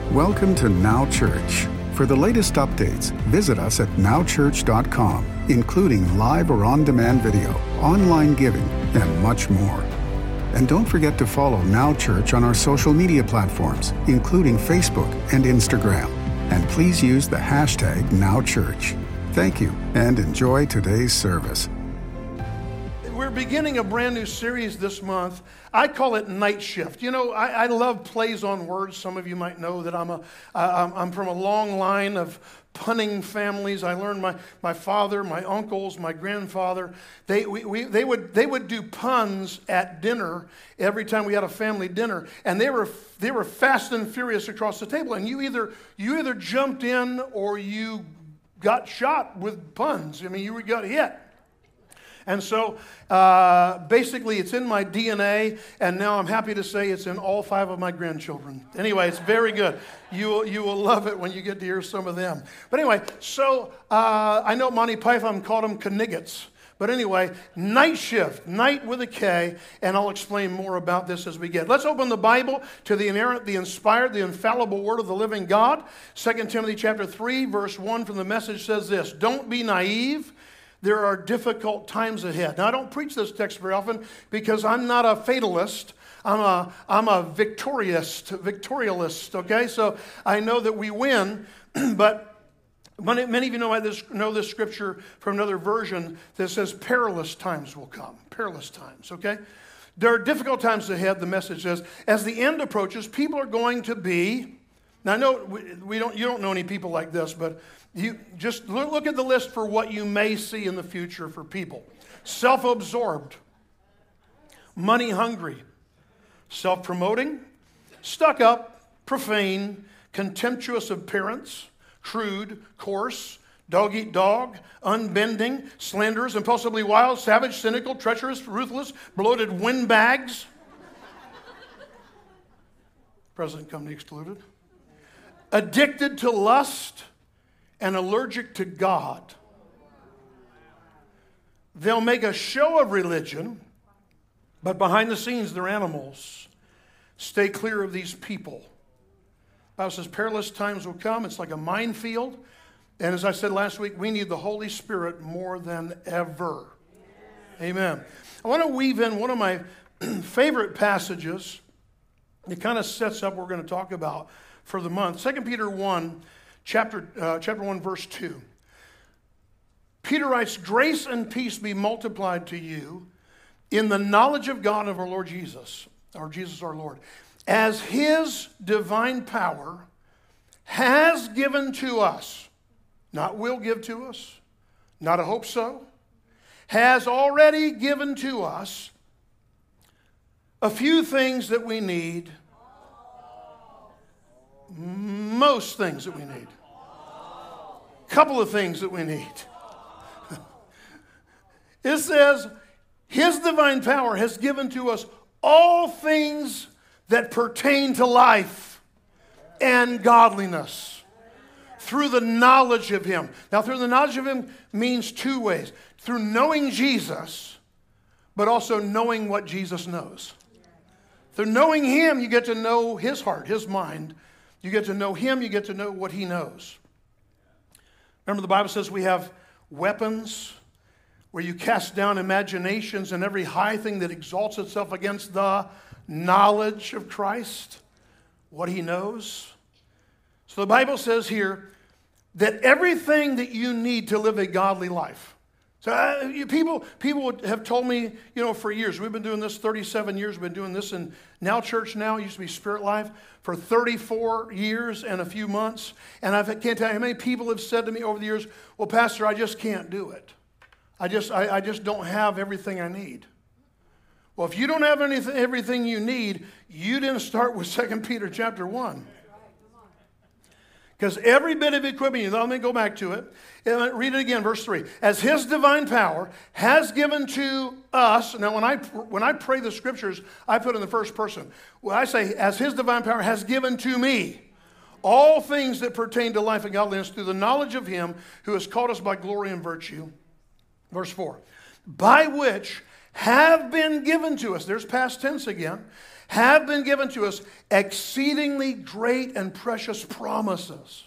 Welcome to Now Church. For the latest updates, visit us at nowchurch.com, including live or on-demand video, online giving, and much more. And don't forget to follow Now Church on our social media platforms, including Facebook and Instagram. And please use the hashtag NowChurch. Thank you, and enjoy today's service. We're beginning a brand new series this month. I call it Night Shift. You know, I love plays on words. Some of you might know that I'm from a long line of punning families. I learned my father, my uncles, my grandfather. They would do puns at dinner every time we had a family dinner, and they were fast and furious across the table. And you either jumped in or you got shot with puns. I mean, you got hit. And so basically it's in my DNA, and now I'm happy to say it's in all 5 of my grandchildren. Anyway, it's very good. You will love it when you get to hear some of them. But anyway, so I know Monty Python called them Kniggets. But anyway, Night Shift, night with a K, and I'll explain more about this as we get. Let's open the Bible to the inerrant, the inspired, the infallible Word of the living God. 2 Timothy chapter 3, verse 1 from the Message says this: don't be naive. There are difficult times ahead. Now, I don't preach this text very often because I'm not a fatalist. I'm a victorialist, okay? So I know that we win, but many of you know this scripture from another version that says perilous times will come. Perilous times, okay? There are difficult times ahead, the Message says. As the end approaches, people are going to be... Now, I know you don't know any people like this, but you just look at the list for what you may see in the future for people. Self-absorbed, money-hungry, self-promoting, stuck-up, profane, contemptuous appearance, crude, coarse, dog-eat-dog, unbending, slanderous, impulsively wild, savage, cynical, treacherous, ruthless, bloated windbags. Present company excluded. Addicted to lust and allergic to God. They'll make a show of religion, but behind the scenes, they're animals. Stay clear of these people. The Bible says perilous times will come. It's like a minefield. And as I said last week, we need the Holy Spirit more than ever. Amen. I want to weave in one of my favorite passages. It kind of sets up what we're going to talk about for the month. 2 Peter 1, chapter 1, verse 2. Peter writes, grace and peace be multiplied to you in the knowledge of God and of our Lord Jesus, our Lord, as his divine power has given to us, not will give to us, not a hope so, has already given to us a few things that we need. Most things that we need. Couple of things that we need. It says, his divine power has given to us all things that pertain to life and godliness through the knowledge of him. Now, through the knowledge of him means 2 ways. Through knowing Jesus, but also knowing what Jesus knows. Through knowing him, you get to know his heart, his mind. You get to know him, you get to know what he knows. Remember, the Bible says we have weapons where you cast down imaginations and every high thing that exalts itself against the knowledge of Christ, what he knows. So the Bible says here that everything that you need to live a godly life. So people have told me, for years, we've been doing this 37 years, we've been doing this in Now Church now, it used to be Spirit Life, for 34 years and a few months. And I can't tell you how many people have said to me over the years, well, Pastor, I just can't do it. I just don't have everything I need. Well, if you don't have everything you need, you didn't start with 2 Peter chapter 1. Because every bit of equipment, let me go back to it. Read it again, verse 3. As his divine power has given to us. Now, when I pray the scriptures, I put in the first person. When I say, as his divine power has given to me all things that pertain to life and godliness through the knowledge of him who has called us by glory and virtue. Verse 4. By which have been given to us. There's past tense again. have been given to us exceedingly great and precious promises.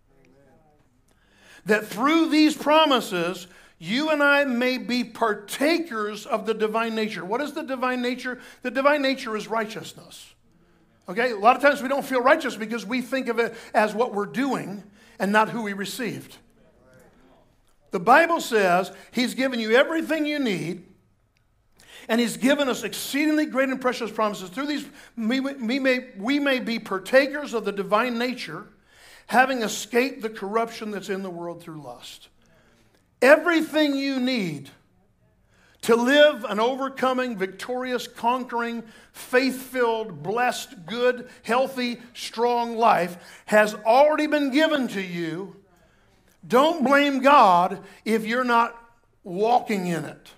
That through these promises, you and I may be partakers of the divine nature. What is the divine nature? The divine nature is righteousness. Okay, a lot of times we don't feel righteous because we think of it as what we're doing and not who we received. The Bible says He's given you everything you need, and He's given us exceedingly great and precious promises. Through these, we may be partakers of the divine nature, having escaped the corruption that's in the world through lust. Everything you need to live an overcoming, victorious, conquering, faith-filled, blessed, good, healthy, strong life has already been given to you. Don't blame God if you're not walking in it.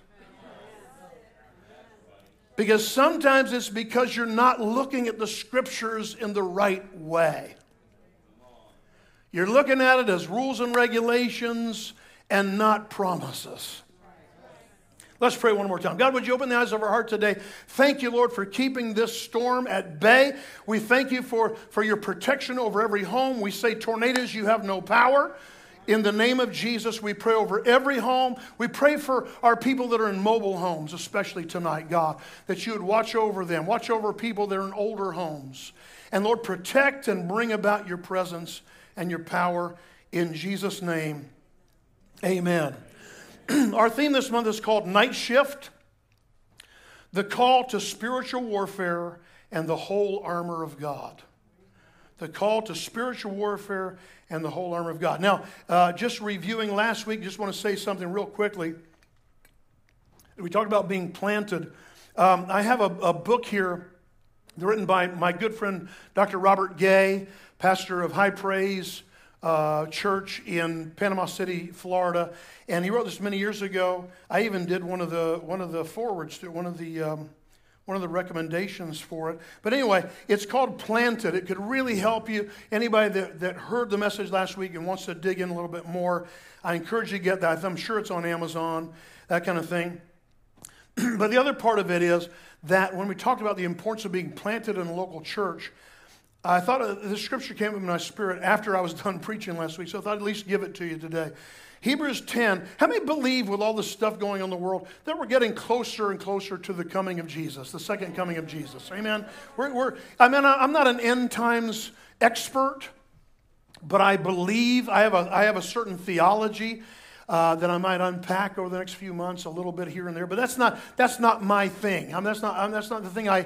Because sometimes it's because you're not looking at the scriptures in the right way. You're looking at it as rules and regulations and not promises. Let's pray one more time. God, would you open the eyes of our heart today? Thank you, Lord, for keeping this storm at bay. We thank you for your protection over every home. We say, tornadoes, you have no power. In the name of Jesus, we pray over every home. We pray for our people that are in mobile homes, especially tonight, God, that you would watch over them. Watch over people that are in older homes. And Lord, protect and bring about your presence and your power in Jesus' name. Amen. Our theme this month is called Night Shift, the call to spiritual warfare and the whole armor of God. The call to spiritual warfare and the whole armor of God. Now, just reviewing last week, just want to say something real quickly. We talked about being planted. I have a book here written by my good friend, Dr. Robert Gay, pastor of High Praise Church in Panama City, Florida. And he wrote this many years ago. I even did one of the forwards to one of the recommendations for it. But anyway, it's called Planted. It could really help you. Anybody that heard the message last week and wants to dig in a little bit more, I encourage you to get that. I'm sure it's on Amazon, that kind of thing. But the other part of it is that when we talked about the importance of being planted in a local church, I thought this scripture came in my spirit after I was done preaching last week, so I thought I'd at least give it to you today. Hebrews 10. How many believe with all this stuff going on in the world that we're getting closer and closer to the coming of Jesus, the second coming of Jesus? Amen? I'm not an end times expert, but I believe I have a certain theology that I might unpack over the next few months, a little bit here and there. But that's not my thing. That's not the thing I.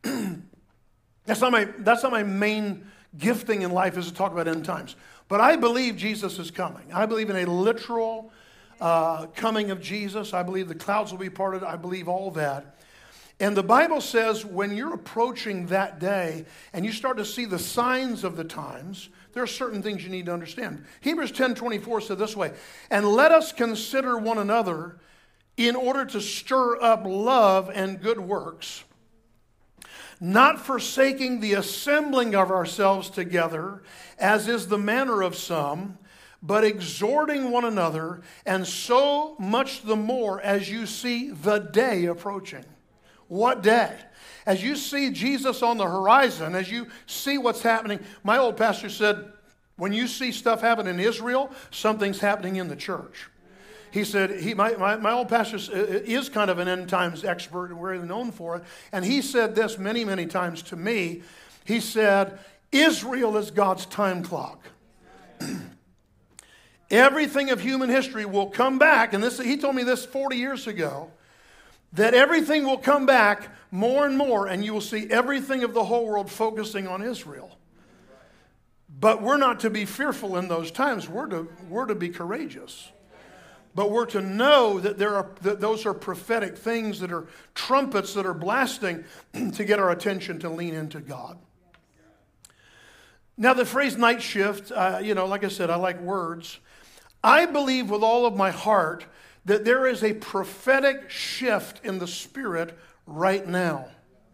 That's not my main gifting in life is to talk about end times. But I believe Jesus is coming. I believe in a literal coming of Jesus. I believe the clouds will be parted. I believe all that. And the Bible says when you're approaching that day and you start to see the signs of the times, there are certain things you need to understand. Hebrews 10:24 said this way, and let us consider one another in order to stir up love and good works, not forsaking the assembling of ourselves together, as is the manner of some, but exhorting one another, and so much the more as you see the day approaching. What day? As you see Jesus on the horizon, as you see what's happening, my old pastor said, when you see stuff happen in Israel, something's happening in the church. He said, my old pastor is kind of an end times expert and we're known for it. And he said this many, many times to me. He said, Israel is God's time clock. Everything of human history will come back. And he told me this 40 years ago, that everything will come back more and more. And you will see everything of the whole world focusing on Israel. But we're not to be fearful in those times. We're to be courageous. But we're to know that those are prophetic things that are trumpets that are blasting to get our attention to lean into God. Now the phrase night shift, like I said, I like words. I believe with all of my heart that there is a prophetic shift in the spirit right now.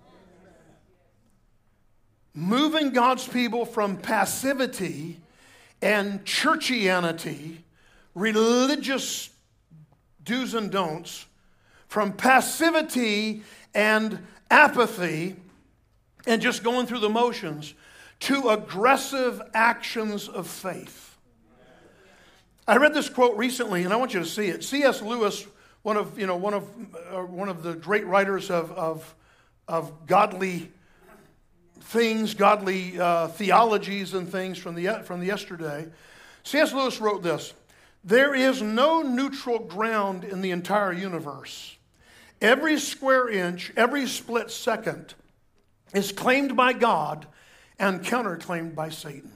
Moving God's people from passivity and churchianity, religious do's and don'ts, from passivity and apathy and just going through the motions to aggressive actions of faith. I read this quote recently, and I want you to see it. C.S. Lewis, one of the great writers of godly things, godly theologies and things from the yesterday. C.S. Lewis wrote this: "There is no neutral ground in the entire universe. Every square inch, every split second is claimed by God and counterclaimed by Satan."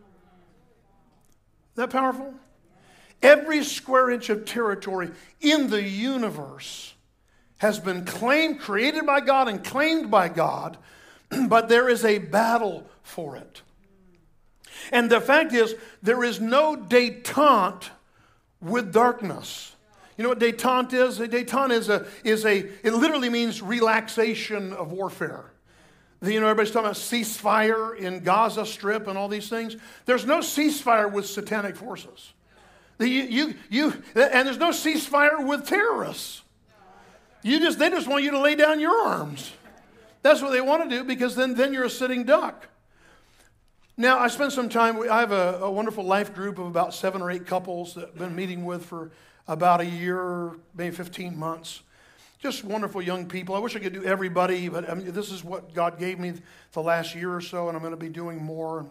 Is that powerful? Every square inch of territory in the universe has been claimed, created by God and claimed by God, but there is a battle for it. And the fact is, there is no détente with darkness. You know what détente is? Détente it literally means relaxation of warfare. Everybody's talking about ceasefire in Gaza Strip and all these things. There's no ceasefire with satanic forces. And there's no ceasefire with terrorists. They just want you to lay down your arms. That's what they want to do, because then you're a sitting duck. Now, I spent some time, I have a wonderful life group of about 7 or 8 couples that I've been meeting with for about a year, maybe 15 months. Just wonderful young people. I wish I could do everybody, but this is what God gave me the last year or so, and I'm going to be doing more.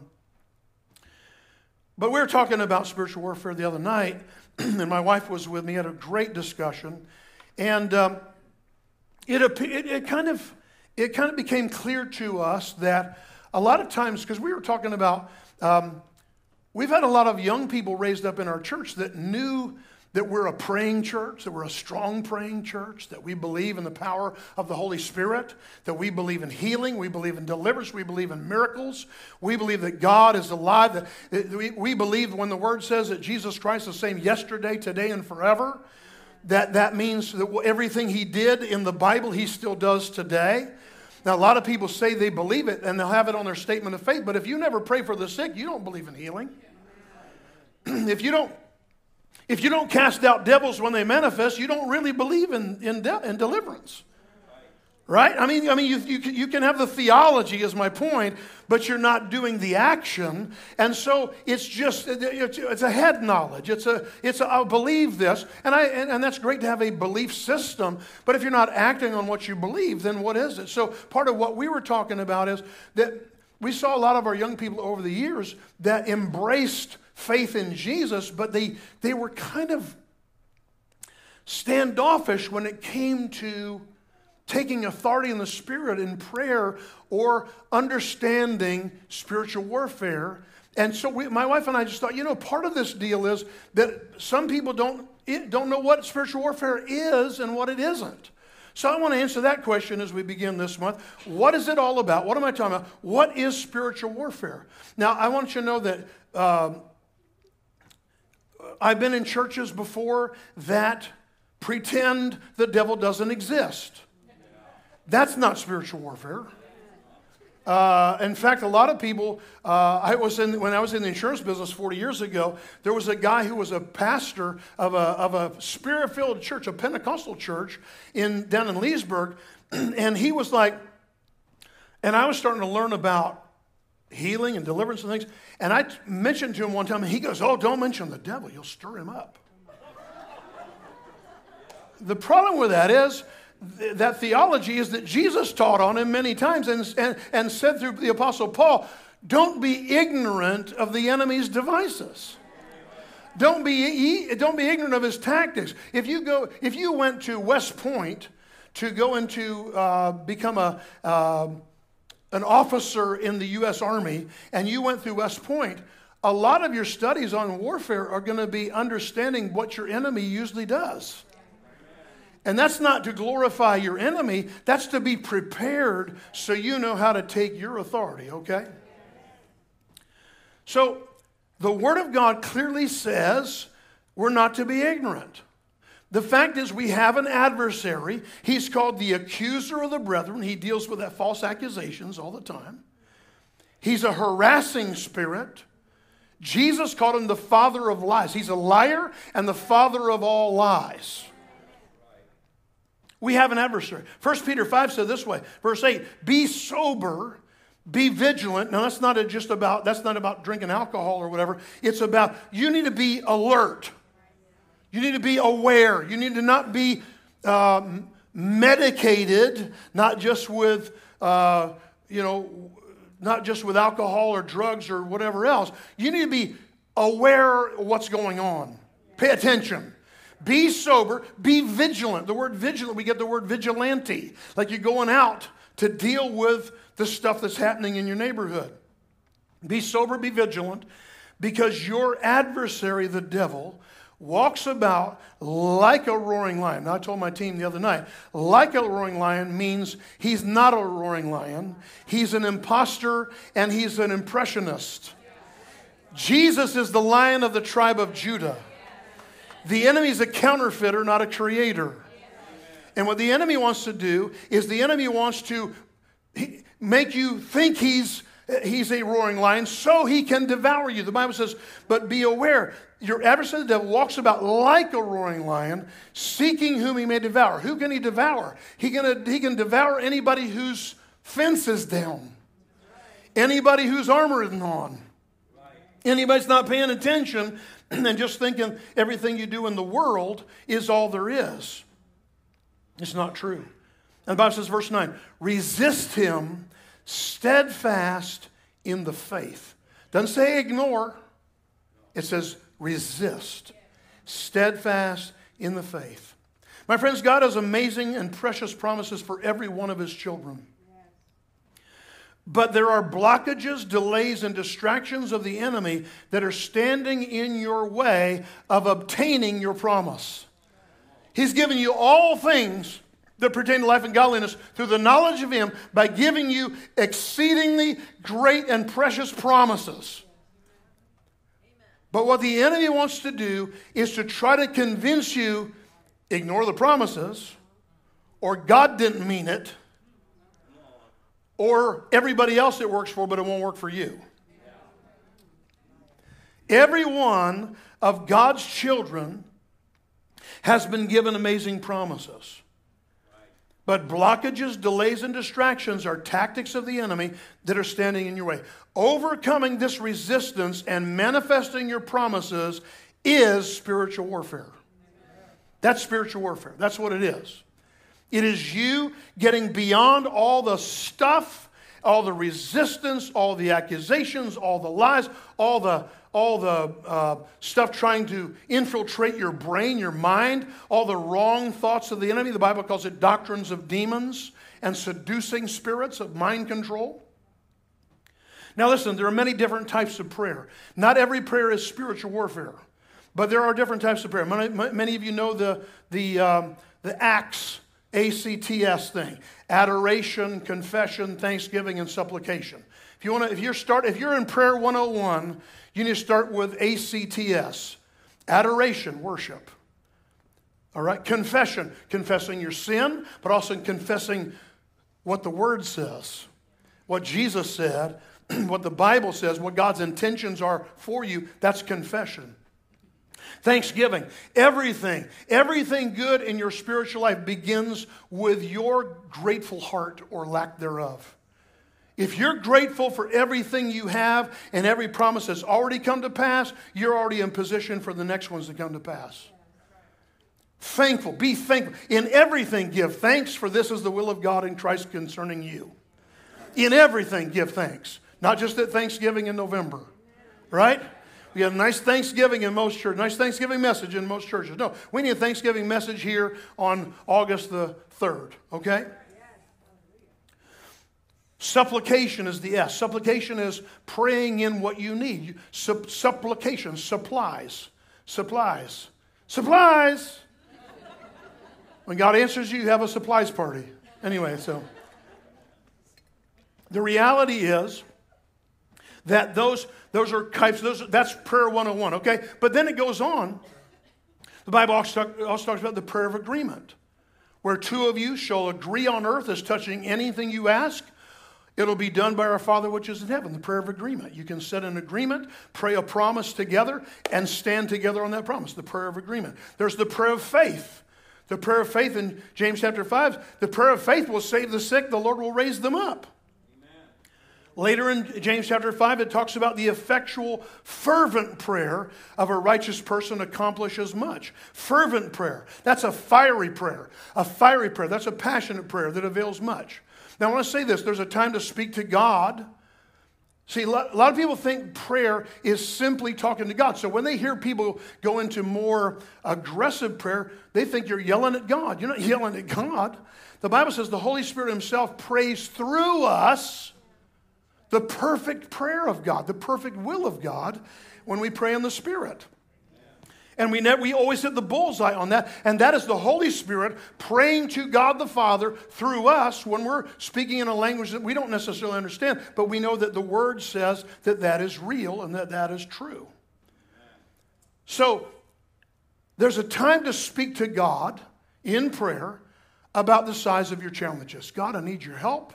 But we were talking about spiritual warfare the other night, and my wife was with me. Had a great discussion, and it kind of became clear to us that a lot of times, because we were talking about, we've had a lot of young people raised up in our church that knew that we're a praying church, that we're a strong praying church, that we believe in the power of the Holy Spirit, that we believe in healing, we believe in deliverance, we believe in miracles, we believe that God is alive, that we believe when the Word says that Jesus Christ is the same yesterday, today, and forever, that means that everything He did in the Bible, He still does today. Now, a lot of people say they believe it, and they'll have it on their statement of faith, but if you never pray for the sick, you don't believe in healing. If you don't cast out devils when they manifest, you don't really believe in deliverance. Right? I mean, you can have the theology, is my point, but you're not doing the action. And so it's a head knowledge. It's I believe this, and that's great to have a belief system. But if you're not acting on what you believe, then what is it? So part of what we were talking about is that we saw a lot of our young people over the years that embraced faith in Jesus, but they were kind of standoffish when it came to taking authority in the Spirit in prayer or understanding spiritual warfare. And so my wife and I just thought, part of this deal is that some people don't know what spiritual warfare is and what it isn't. So I want to answer that question as we begin this month. What is it all about? What am I talking about? What is spiritual warfare? Now, I want you to know that I've been in churches before that pretend the devil doesn't exist. That's not spiritual warfare. In fact, a lot of people, when I was in the insurance business 40 years ago, there was a guy who was a pastor of a spirit-filled church, a Pentecostal church down in Leesburg, and he was like, and I was starting to learn about healing and deliverance and things, and I mentioned to him one time, and he goes, "Oh, don't mention the devil, you'll stir him up." The problem with that is, that theology is that Jesus taught on him many times and said through the Apostle Paul, don't be ignorant of the enemy's devices. Don't be ignorant of his tactics. If you went to West Point to go into become an officer in the U.S. Army, and you went through West Point, a lot of your studies on warfare are going to be understanding what your enemy usually does. And that's not to glorify your enemy. That's to be prepared so you know how to take your authority, okay? So the Word of God clearly says we're not to be ignorant. The fact is we have an adversary. He's called the accuser of the brethren. He deals with that false accusations all the time. He's a harassing spirit. Jesus called him the father of lies. He's a liar and the father of all lies. We have an adversary. 1 Peter 5 said this way, verse 8, be sober Be vigilant. Now, that's not about drinking alcohol or whatever. It's about, you need to be alert. You need to be aware. You need to not be medicated, not just with, not just with alcohol or drugs or whatever else. You need to be aware of what's going on. Pay attention. Be sober. Be vigilant. The word vigilant, we get the word vigilante. Like you're going out to deal with the stuff that's happening in your neighborhood. Be sober, be vigilant, because your adversary, the devil, walks about like a roaring lion. Now, I told my team the other night, like a roaring lion means he's not a roaring lion. He's an imposter and he's an impressionist. Jesus is the Lion of the tribe of Judah. The enemy's a counterfeiter, not a creator. And what the enemy wants to do is the enemy wants to make you think he's a roaring lion so he can devour you. The Bible says, but be aware, your adversary the devil walks about like a roaring lion, seeking whom he may devour. Who can he devour? He can devour anybody whose fence is down, anybody whose armor isn't on, anybody's not paying attention and just thinking everything you do in the world is all there is. It's not true. And the Bible says, verse 9, resist him steadfast in the faith. Doesn't say ignore. It says resist. Steadfast in the faith. My friends, God has amazing and precious promises for every one of his children. But there are blockages, delays, and distractions of the enemy that are standing in your way of obtaining your promise. He's given you all things that pertain to life and godliness through the knowledge of him by giving you exceedingly great and precious promises. But what the enemy wants to do is to try to convince you, ignore the promises, or God didn't mean it, or everybody else it works for, but it won't work for you. Every one of God's children has been given amazing promises. But blockages, delays, and distractions are tactics of the enemy that are standing in your way. Overcoming this resistance and manifesting your promises is spiritual warfare. That's spiritual warfare. That's what it is. It is you getting beyond all the stuff, all the resistance, all the accusations, all the lies, all the stuff trying to infiltrate your brain, your mind, all the wrong thoughts of the enemy. The Bible calls it doctrines of demons and seducing spirits of mind control. Now listen, there are many different types of prayer. Not every prayer is spiritual warfare, but there are different types of prayer. Many of you know the ACTS, ACTS thing: adoration, confession, thanksgiving, and supplication. If you're in prayer 101, you need to start with ACTS, adoration, worship. All right, confession, confessing your sin, but also confessing what the Word says, what Jesus said, what the Bible says, what God's intentions are for you. That's confession. Thanksgiving. Everything good in your spiritual life begins with your grateful heart or lack thereof. If you're grateful for everything you have and every promise that's already come to pass, you're already in position for the next ones to come to pass. Thankful. Be thankful. In everything give thanks, for this is the will of God in Christ concerning you. In everything give thanks. Not just at Thanksgiving in November. Right? We have a nice Thanksgiving in most churches, nice Thanksgiving message in most churches. No, we need a Thanksgiving message here on August the 3rd, okay? Supplication is the S. Supplication is praying in what you need. Supplication, supplies. When God answers you, you have a supplies party. Anyway, so the reality is that those are types, that's prayer 101, okay? But then it goes on. The Bible also talks about the prayer of agreement, where two of you shall agree on earth as touching anything you ask, it'll be done by our Father which is in heaven. The prayer of agreement. You can set an agreement, pray a promise together, and stand together on that promise. The prayer of agreement. There's the prayer of faith. The prayer of faith in James chapter 5. The prayer of faith will save the sick. The Lord will raise them up. Later in James chapter 5, it talks about the effectual, fervent prayer of a righteous person accomplishes much. Fervent prayer. That's a fiery prayer. A fiery prayer. That's a passionate prayer that avails much. Now I want to say this. There's a time to speak to God. See, a lot of people think prayer is simply talking to God. So when they hear people go into more aggressive prayer, they think you're yelling at God. You're not yelling at God. The Bible says the Holy Spirit himself prays through us the perfect prayer of God, the perfect will of God when we pray in the Spirit. And we always hit the bullseye on that. And that is the Holy Spirit praying to God the Father through us when we're speaking in a language that we don't necessarily understand. But we know that the Word says that that is real and that that is true. So there's a time to speak to God in prayer about the size of your challenges. God, I need your help.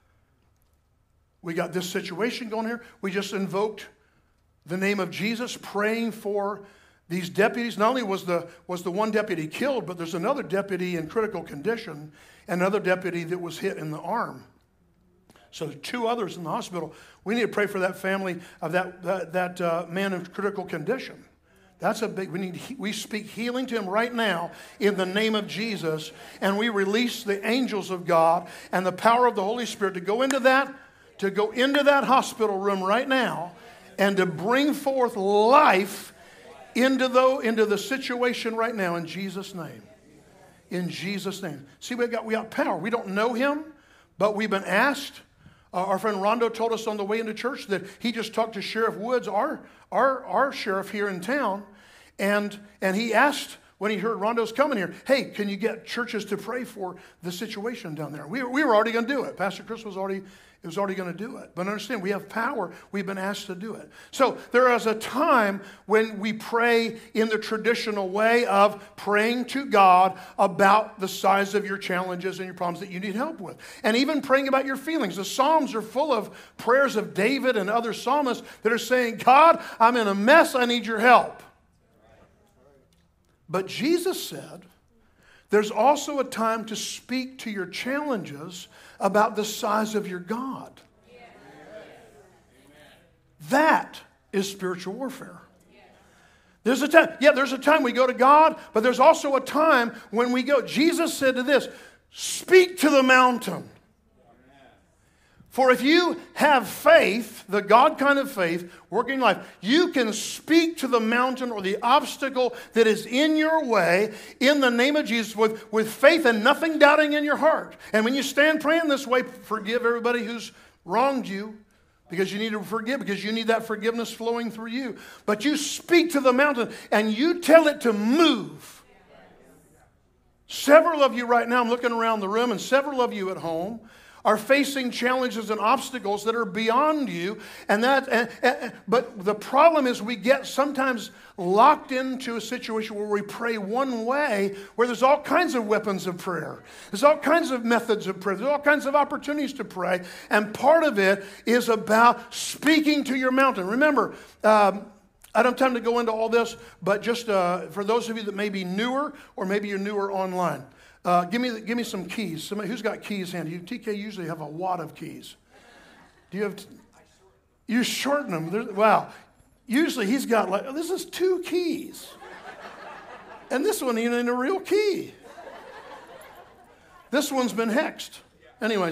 We got this situation going here. We just invoked the name of Jesus, praying for these deputies. Not only was the one deputy killed, but there's another deputy in critical condition, another deputy that was hit in the arm. So 2 others in the hospital. We need to pray for that family of that man in critical condition. That's a big. We speak healing to him right now in the name of Jesus, and we release the angels of God and the power of the Holy Spirit to go into that hospital room right now and to bring forth life into the situation right now in Jesus' name. In Jesus' name. See, we got power. We don't know him, but we've been asked. Our friend Rondo told us on the way into church that he just talked to Sheriff Woods, our sheriff here in town, and he asked when he heard Rondo's coming here, hey, can you get churches to pray for the situation down there? We were already going to do it. Pastor Chris was already going to do it. But understand, we have power. We've been asked to do it. So there is a time when we pray in the traditional way of praying to God about the size of your challenges and your problems that you need help with. And even praying about your feelings. The Psalms are full of prayers of David and other psalmists that are saying, God, I'm in a mess. I need your help. But Jesus said, there's also a time to speak to your challenges about the size of your God. That is spiritual warfare. There's a time we go to God, but there's also a time when we go. Jesus said to this, speak to the mountain. For if you have faith, the God kind of faith, working life, you can speak to the mountain or the obstacle that is in your way in the name of Jesus with faith and nothing doubting in your heart. And when you stand praying this way, forgive everybody who's wronged you because you need to forgive, because you need that forgiveness flowing through you. But you speak to the mountain and you tell it to move. Several of you right now, I'm looking around the room, and several of you at home are facing challenges and obstacles that are beyond you. But the problem is we get sometimes locked into a situation where we pray one way, where there's all kinds of weapons of prayer. There's all kinds of methods of prayer. There's all kinds of opportunities to pray. And part of it is about speaking to your mountain. Remember, I don't have time to go into all this, but just for those of you that may be newer, or maybe you're newer online, give me some keys. Somebody who's got keys handy? TK usually have a wad of keys. Do you have? You shorten them. Wow. Usually he's got this is 2 keys, and this one ain't a real key. This one's been hexed. Anyway,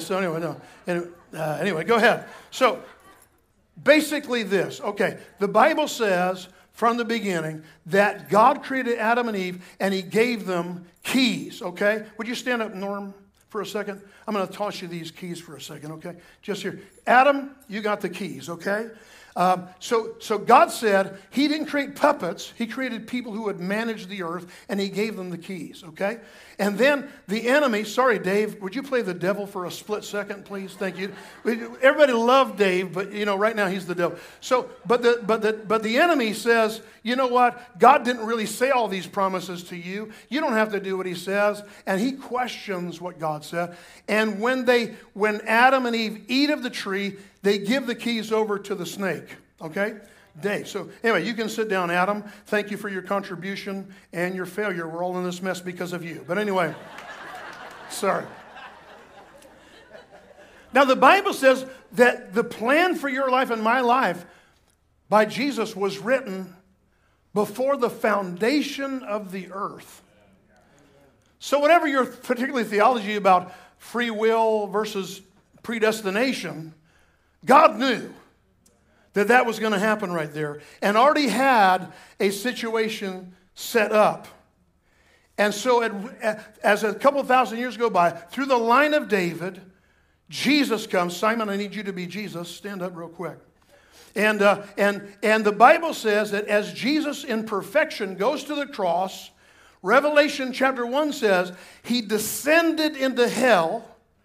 go ahead. So basically this. Okay, the Bible says from the beginning that God created Adam and Eve and he gave them keys, okay? Would you stand up, Norm, for a second? I'm going to toss you these keys for a second, okay? Just here. Adam, you got the keys, okay? So God said he didn't create puppets. He created people who would manage the earth, and he gave them the keys, okay? And then the enemy, sorry, Dave, would you play the devil for a split second, please? Thank you. Everybody loved Dave, but, right now he's the devil. So, but the enemy says, you know what? God didn't really say all these promises to you. You don't have to do what he says. And he questions what God said. And when Adam and Eve eat of the tree, they give the keys over to the snake, okay? Dave. So anyway, you can sit down, Adam. Thank you for your contribution and your failure. We're all in this mess because of you. But anyway, sorry. Now, the Bible says that the plan for your life and my life by Jesus was written before the foundation of the earth. So whatever your particular theology about free will versus predestination, God knew that that was going to happen right there and already had a situation set up. And so as a couple thousand years go by, through the line of David, Jesus comes. Simon, I need you to be Jesus. Stand up real quick. And the Bible says that as Jesus in perfection goes to the cross, Revelation chapter 1 says, he descended into hell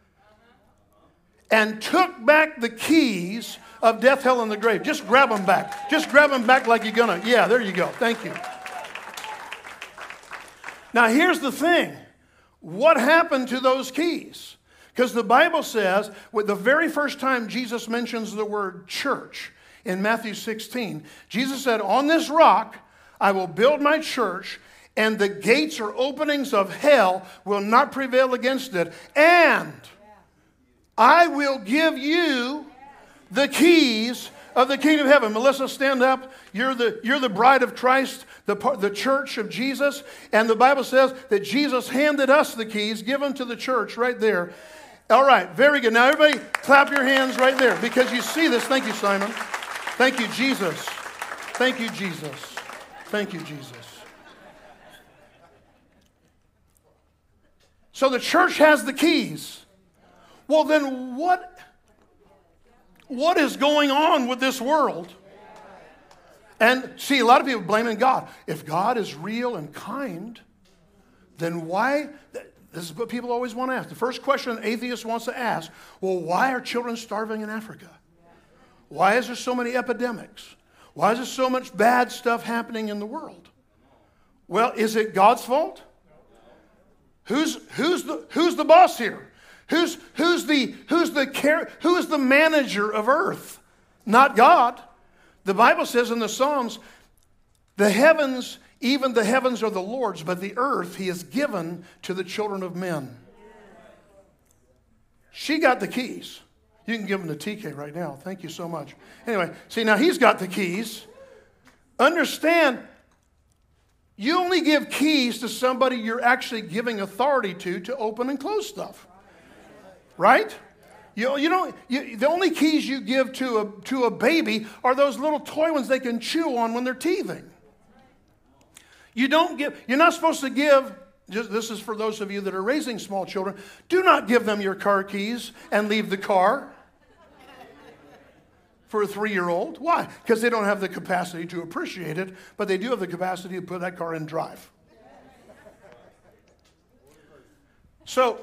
and took back the keys of death, hell, and the grave. Just grab them back. Just grab them back like you're going to. Yeah, there you go. Thank you. Now, here's the thing. What happened to those keys? Because the Bible says, with the very first time Jesus mentions the word church in Matthew 16, Jesus said, on this rock I will build my church, and the gates or openings of hell will not prevail against it. And I will give you the keys of the kingdom of heaven. Melissa, stand up. You're the bride of Christ, the church of Jesus. And the Bible says that Jesus handed us the keys, given to the church right there. All right, very good. Now everybody clap your hands right there because you see this. Thank you, Simon. Thank you, Jesus. Thank you, Jesus. Thank you, Jesus. So the church has the keys. Well, then what is going on with this world? And see, a lot of people blaming God. If God is real and kind, then why? This is what people always want to ask. The first question an atheist wants to ask, well, why are children starving in Africa? Why is there so many epidemics? Why is there so much bad stuff happening in the world? Well, is it God's fault? Who's the boss here? Who's the manager of earth? Not God. The Bible says in the Psalms, the heavens, even the heavens are the Lord's, but the earth he has given to the children of men. She got the keys. You can give them to TK right now. Thank you so much. Anyway, see, now he's got the keys. Understand, you only give keys to somebody you're actually giving authority to open and close stuff. Right? The only keys you give to a baby are those little toy ones they can chew on when they're teething. You're not supposed to give, this is for those of you that are raising small children, do not give them your car keys and leave the car for a 3-year-old. Why? Because they don't have the capacity to appreciate it, but they do have the capacity to put that car in drive. So,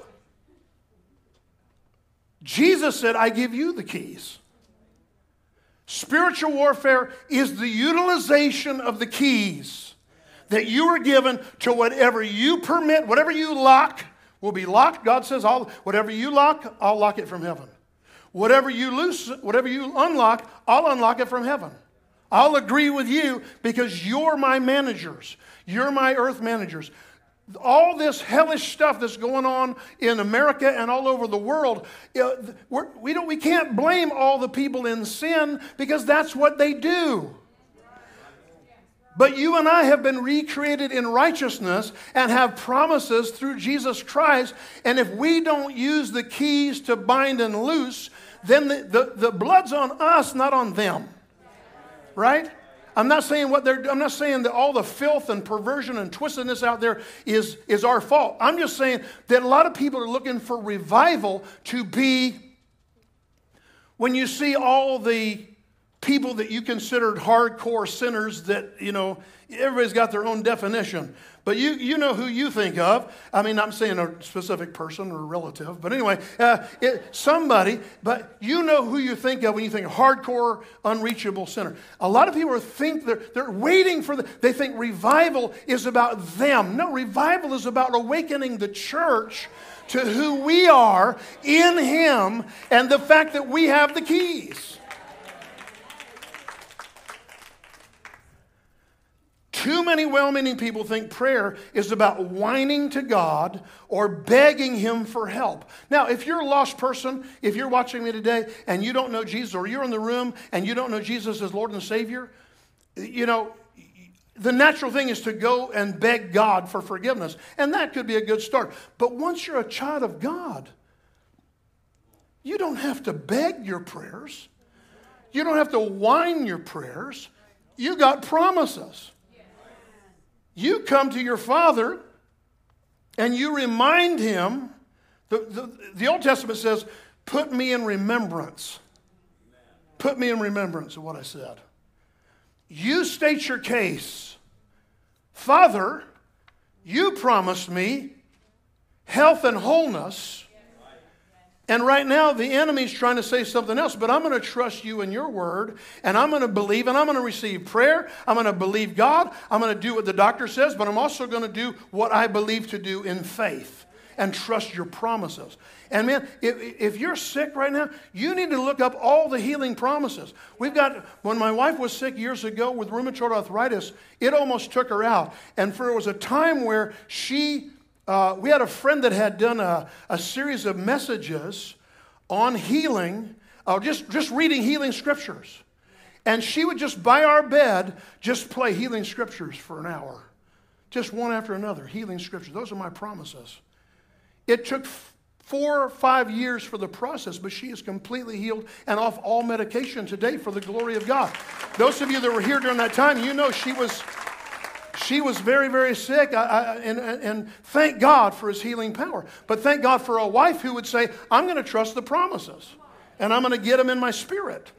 Jesus said, I give you the keys. Spiritual warfare is the utilization of the keys that you are given to whatever you permit, whatever you lock will be locked. God says, whatever you lock, I'll lock it from heaven. Whatever you unlock, I'll unlock it from heaven. I'll agree with you because you're my managers. You're my earth managers. All this hellish stuff that's going on in America and all over the world, we can't blame all the people in sin because that's what they do. But you and I have been recreated in righteousness and have promises through Jesus Christ. And if we don't use the keys to bind and loose, then the blood's on us, not on them. Right? I'm not saying that all the filth and perversion and twistedness out there is our fault. I'm just saying that a lot of people are looking for revival to be, when you see all the people that you considered hardcore sinners that, everybody's got their own definition. But you know who you think of. I mean, I'm saying a specific person or relative. But anyway, somebody. But you know who you think of when you think hardcore, unreachable sinner. A lot of people think they're waiting for they think revival is about them. No, revival is about awakening the church to who we are in Him and the fact that we have the keys. Too many well-meaning people think prayer is about whining to God or begging Him for help. Now, if you're a lost person, if you're watching me today and you don't know Jesus, or you're in the room and you don't know Jesus as Lord and Savior, you know, the natural thing is to go and beg God for forgiveness. And that could be a good start. But once you're a child of God, you don't have to beg your prayers. You don't have to whine your prayers. You got promises. You come to your Father and you remind Him. The Old Testament says, put me in remembrance. Put me in remembrance of what I said. You state your case. Father, you promised me health and wholeness. And right now the enemy's trying to say something else, but I'm going to trust you in your word, and I'm going to believe, and I'm going to receive prayer. I'm going to believe God. I'm going to do what the doctor says, but I'm also going to do what I believe to do in faith and trust your promises. And man, if you're sick right now, you need to look up all the healing promises. When my wife was sick years ago with rheumatoid arthritis, it almost took her out. And there was a time where we had a friend that had done a series of messages on healing, just reading healing scriptures. And she would just, by our bed, just play healing scriptures for an hour. Just one after another, healing scriptures. Those are my promises. It took 4 or 5 years for the process, but she is completely healed and off all medication today for the glory of God. Those of you that were here during that time, you know she was very, very sick, and thank God for His healing power. But thank God for a wife who would say, I'm going to trust the promises, and I'm going to get them in my spirit.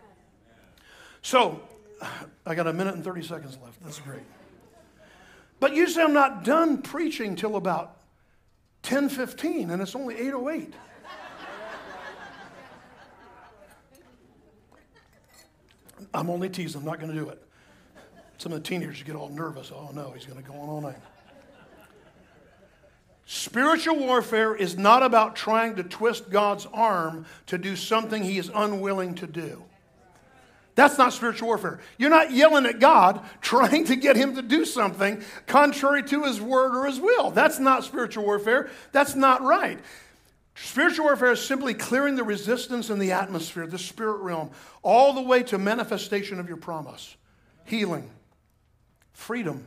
So, I got 1 minute and 30 seconds left. That's great. But usually I'm not done preaching till about 10:15, and it's only 8:08. I'm only teasing. I'm not going to do it. Some of the teenagers get all nervous. Oh, no, he's going to go on all night. Spiritual warfare is not about trying to twist God's arm to do something He is unwilling to do. That's not spiritual warfare. You're not yelling at God trying to get Him to do something contrary to His word or His will. That's not spiritual warfare. That's not right. Spiritual warfare is simply clearing the resistance in the atmosphere, the spirit realm, all the way to manifestation of your promise. Healing, freedom,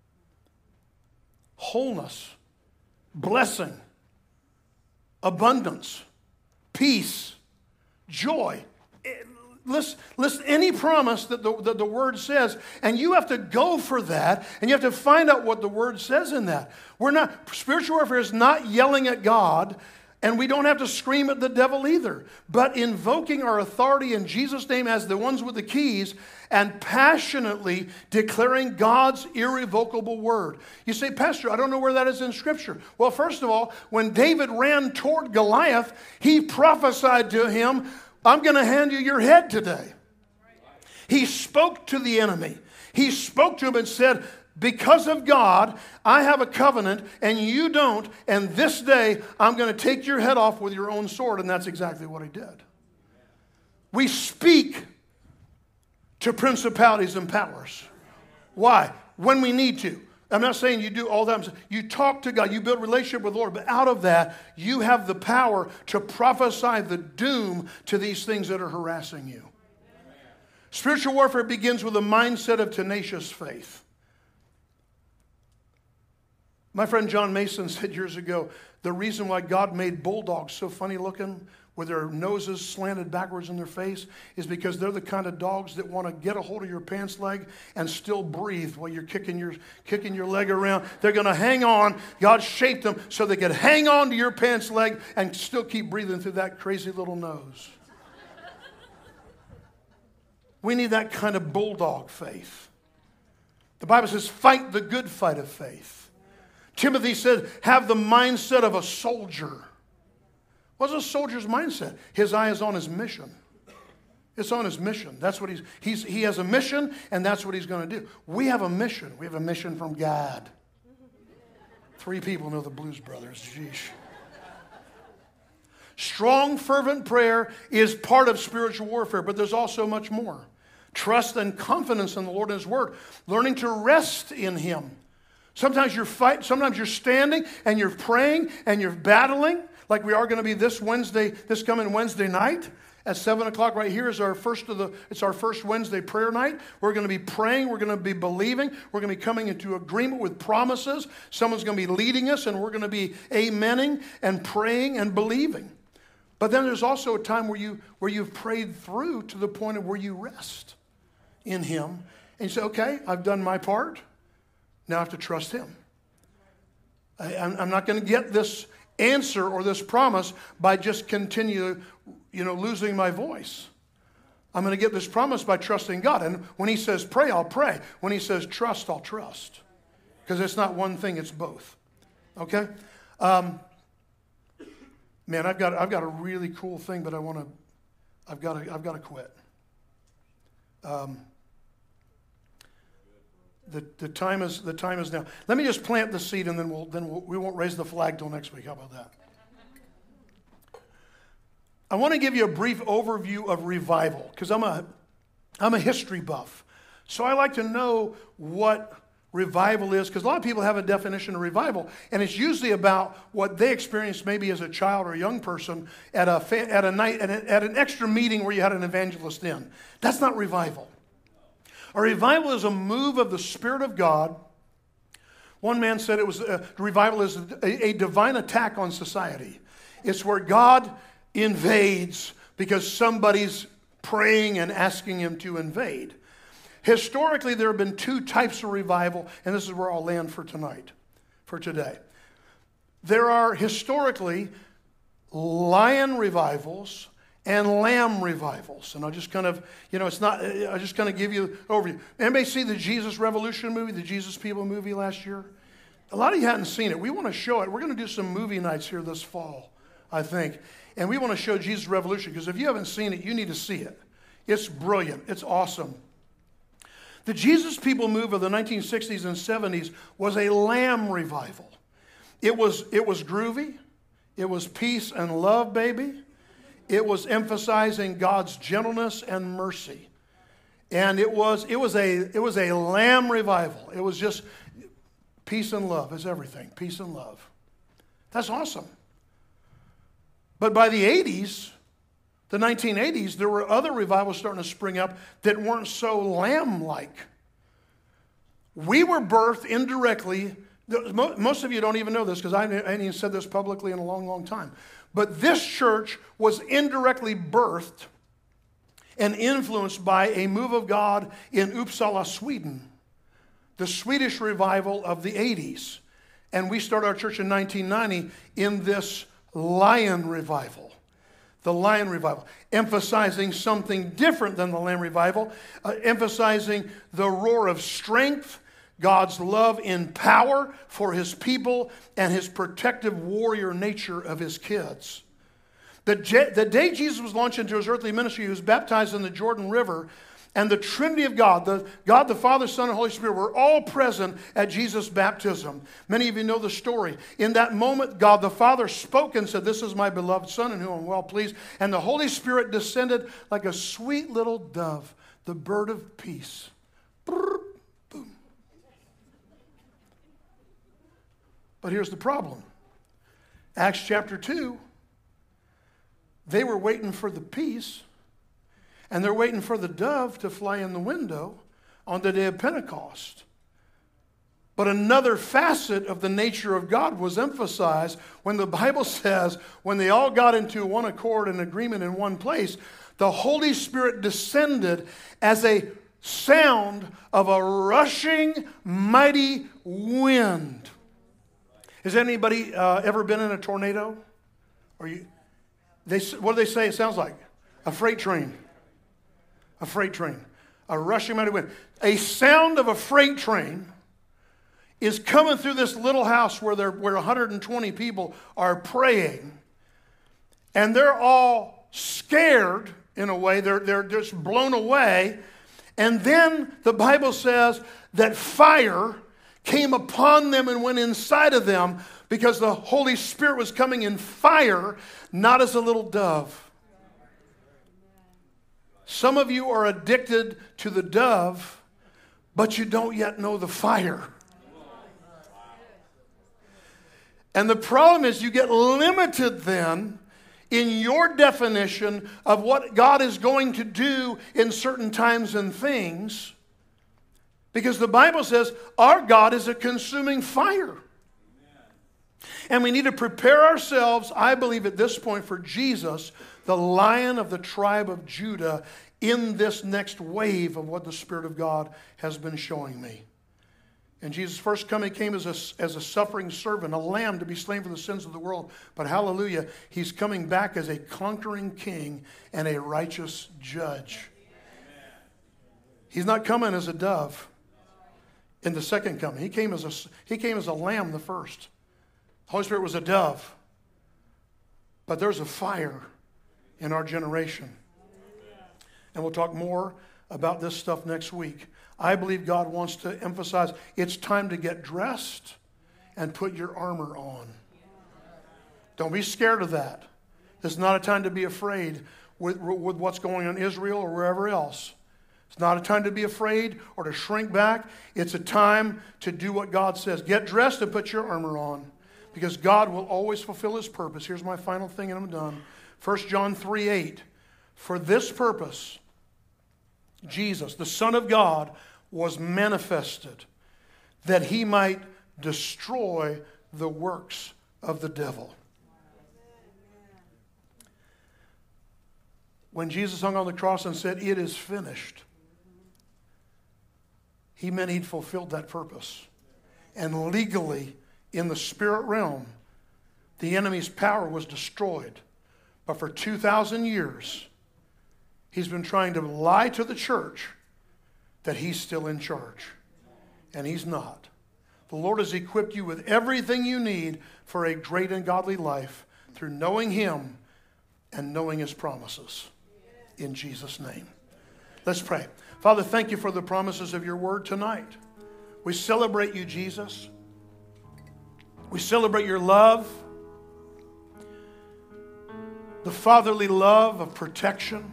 wholeness, blessing, abundance, peace, joy. Listen, any promise that the Word says, and you have to go for that, and you have to find out what the Word says in that. Spiritual warfare is not yelling at God, and we don't have to scream at the devil either, but invoking our authority in Jesus' name as the ones with the keys, and passionately declaring God's irrevocable word. You say, Pastor, I don't know where that is in Scripture. Well, first of all, when David ran toward Goliath, he prophesied to him, I'm going to hand you your head today. He spoke to the enemy. He spoke to him and said, because of God, I have a covenant and you don't, and this day I'm going to take your head off with your own sword. And that's exactly what he did. We speak to principalities and powers. Why? When we need to. I'm not saying you do all that. You talk to God. You build a relationship with the Lord. But out of that, you have the power to prophesy the doom to these things that are harassing you. Spiritual warfare begins with a mindset of tenacious faith. My friend John Mason said years ago, the reason why God made bulldogs so funny looking with their noses slanted backwards in their face is because they're the kind of dogs that want to get a hold of your pants leg and still breathe while you're kicking your leg around. They're going to hang on. God shaped them so they could hang on to your pants leg and still keep breathing through that crazy little nose. We need that kind of bulldog faith. The Bible says, fight the good fight of faith. Timothy said, have the mindset of a soldier. What's a soldier's mindset? His eye is on his mission. It's on his mission. That's what he has a mission, and that's what he's going to do. We have a mission. We have a mission from God. 3 people know the Blues Brothers. Jeez. Strong, fervent prayer is part of spiritual warfare, but there's also much more. Trust and confidence in the Lord and His Word. Learning to rest in Him. Sometimes you're fighting, sometimes you're standing and you're praying and you're battling, like we are going to be this coming Wednesday night. At 7 o'clock right here is our first Wednesday prayer night. We're going to be praying. We're going to be believing. We're going to be coming into agreement with promises. Someone's going to be leading us, and we're going to be amening and praying and believing. But then there's also a time where you've prayed through to the point of where you rest in Him. And you say, okay, I've done my part. Now I have to trust Him. I'm not going to get this answer or this promise by just losing my voice. I'm going to get this promise by trusting God. And when He says pray, I'll pray. When He says trust, I'll trust. Because it's not one thing, it's both. Okay? Man, I've got a really cool thing, but I've got to quit. The time is now. Let me just plant the seed, and then we won't raise the flag till next week. How about that? I want to give you a brief overview of revival, because I'm a history buff. So I like to know what revival is, because a lot of people have a definition of revival, and it's usually about what they experienced maybe as a child or a young person at an extra meeting where you had an evangelist in. That's not revival. A revival is a move of the Spirit of God. One man said revival is a divine attack on society. It's where God invades because somebody's praying and asking Him to invade. Historically, there have been two types of revival, and this is where I'll land for today. There are historically lion revivals and lamb revivals. And I'll just kind of, I'll just kind of give you an overview. Anybody see the Jesus Revolution movie, the Jesus People movie last year? A lot of you hadn't seen it. We want to show it. We're going to do some movie nights here this fall, I think. And we want to show Jesus Revolution, because if you haven't seen it, you need to see it. It's brilliant. It's awesome. The Jesus People move of the 1960s and 70s was a lamb revival. It was groovy. It was peace and love, baby. It was emphasizing God's gentleness and mercy. And it was a lamb revival. It was just peace and love is everything. Peace and love. That's awesome. But by the 80s, the 1980s, there were other revivals starting to spring up that weren't so lamb-like. We were birthed indirectly. Most of you don't even know this, because I haven't even said this publicly in a long, long time. But this church was indirectly birthed and influenced by a move of God in Uppsala, Sweden, the Swedish revival of the 80s. And we started our church in 1990 in this lion revival. The lion revival, emphasizing something different than the lamb revival, emphasizing the roar of strength, God's love in power for His people, and His protective warrior nature of His kids. The day Jesus was launched into His earthly ministry, He was baptized in the Jordan River, and the Trinity of God the Father, Son, and Holy Spirit were all present at Jesus' baptism. Many of you know the story. In that moment, God the Father spoke and said, "This is my beloved Son in whom I'm well pleased." And the Holy Spirit descended like a sweet little dove, the bird of peace. Brrr, boom. But here's the problem. Acts chapter 2, they were waiting for the peace, and they're waiting for the dove to fly in the window on the day of Pentecost. But another facet of the nature of God was emphasized when the Bible says, when they all got into one accord and agreement in one place, the Holy Spirit descended as a sound of a rushing, mighty wind. Has anybody ever been in a tornado? What do they say it sounds like? A freight train. A freight train. A rushing mighty wind. A sound of a freight train is coming through this little house where 120 people are praying. And they're all scared in a way. They're just blown away. And then the Bible says that fire came upon them and went inside of them, because the Holy Spirit was coming in fire, not as a little dove. Some of you are addicted to the dove, but you don't yet know the fire. And the problem is you get limited then in your definition of what God is going to do in certain times and things, because the Bible says our God is a consuming fire. And we need to prepare ourselves, I believe at this point, for Jesus, the Lion of the tribe of Judah, in this next wave of what the Spirit of God has been showing me. And Jesus' first coming came as a suffering servant, a lamb to be slain for the sins of the world. But hallelujah, he's coming back as a conquering king and a righteous judge. He's not coming as a dove in the second coming. He came as a lamb the first. The Holy Spirit was a dove. But there's a fire in our generation. And we'll talk more about this stuff next week. I believe God wants to emphasize it's time to get dressed and put your armor on. Don't be scared of that. This is not a time to be afraid with what's going on in Israel or wherever else. It's not a time to be afraid or to shrink back. It's a time to do what God says. Get dressed and put your armor on, because God will always fulfill his purpose. Here's my final thing and I'm done. 1 John 3:8. For this purpose, Jesus, the Son of God, was manifested, that he might destroy the works of the devil. When Jesus hung on the cross and said, "It is finished," he meant he'd fulfilled that purpose. And legally, in the spirit realm, the enemy's power was destroyed. But for 2,000 years, he's been trying to lie to the church that he's still in charge. And he's not. The Lord has equipped you with everything you need for a great and godly life through knowing him and knowing his promises. In Jesus' name. Let's pray. Father, thank you for the promises of your word tonight. We celebrate you, Jesus. We celebrate your love, the fatherly love of protection.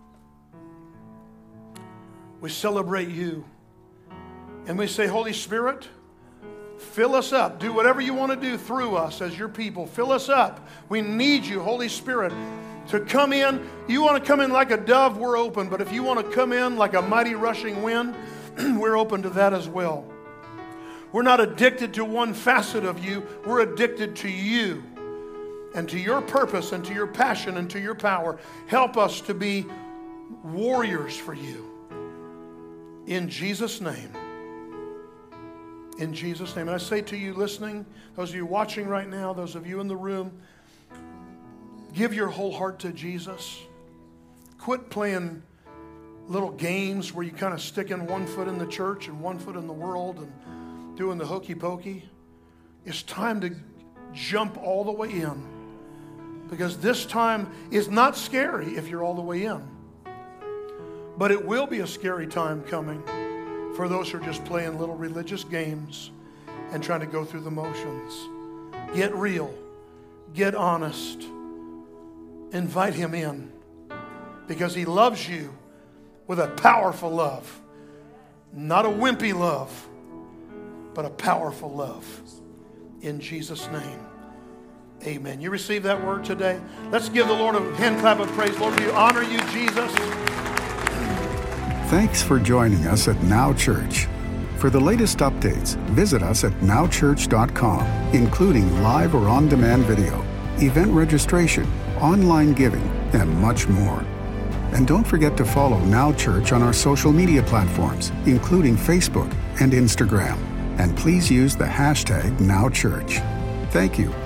We celebrate you. And we say, Holy Spirit, fill us up. Do whatever you want to do through us as your people. Fill us up. We need you, Holy Spirit, to come in. You want to come in like a dove, we're open. But if you want to come in like a mighty rushing wind, we're open to that as well. We're not addicted to one facet of you. We're addicted to you and to your purpose and to your passion and to your power. Help us to be warriors for you. In Jesus' name. In Jesus' name. And I say to you listening, those of you watching right now, those of you in the room, give your whole heart to Jesus. Quit playing little games where you kind of stick in one foot in the church and one foot in the world and doing the hokey pokey. It's time to jump all the way in, because this time is not scary if you're all the way in. But it will be a scary time coming for those who are just playing little religious games and trying to go through the motions. Get real. Get honest. Invite him in, because he loves you with a powerful love. Not a wimpy love, but a powerful love. In Jesus' name, amen. You receive that word today? Let's give the Lord a hand clap of praise. Lord, we honor you, Jesus. Thanks for joining us at Now Church. For the latest updates, visit us at nowchurch.com, including live or on-demand video, event registration, online giving, and much more. And don't forget to follow Now Church on our social media platforms, including Facebook and Instagram. And please use the hashtag NowChurch. Thank you.